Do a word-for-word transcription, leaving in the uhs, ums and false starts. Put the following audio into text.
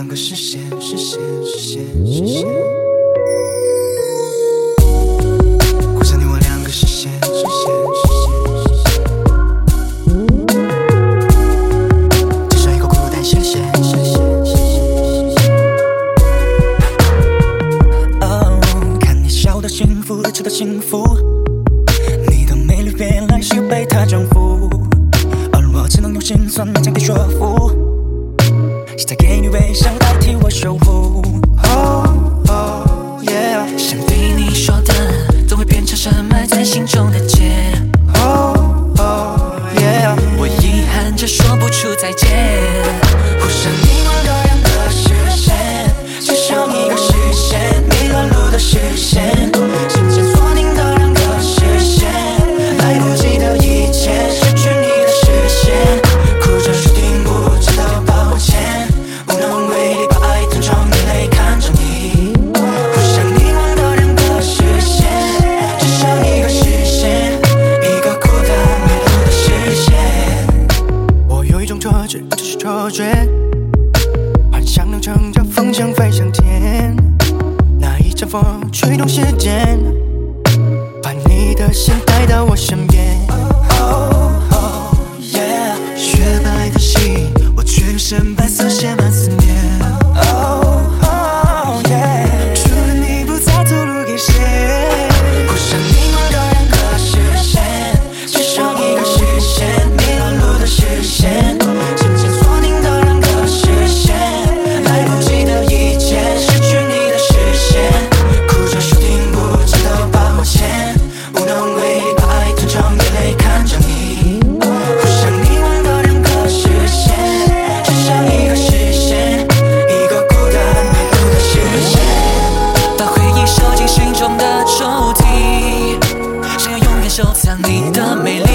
个视线，视线，视线，视线，顾着你我两个视线，视线，视线，视线，只剩一个孤单视线，视线，视线，视线。哦，看你笑得幸福，吃得幸福，你的美丽原来是被他征服，而我只能用心酸勉强地说服。现在给你微笑代替我守护。Oh oh yeah， 想对你说的总会变成深埋在心中的结。Oh oh yeah， 我遗憾着说不出再见。互相凝望的两个视线，只剩一个视线，迷乱路的视线，心间锁定的两个视线，来不及的一切，失去你的视线，哭着说听不知道抱歉。无能为力，把爱吞成眼泪看着你，互相凝望的两个视线，只剩一个视线，一个孤单迷路的视线。我有一种错觉，这是错觉，幻想能乘着风向飞向天，那一阵风吹动时间，把你的心带到我身边。Oh oh yeah， 雪白的心，我却用深白色写满思念。Oh oh yeah， 除了你不再透露给谁。互相凝望的两个视线，只剩一个视线，迷乱路的视线，心间锁定的两个视线，来不及的一切，失去你的视线，哭着说听不知道抱歉，无能为力，把爱吞成眼泪看着你，互相凝望的两个视线，只剩一个视线，一个孤单迷路的视线。把回忆收进心中的抽屉，想要永远收藏你的美丽。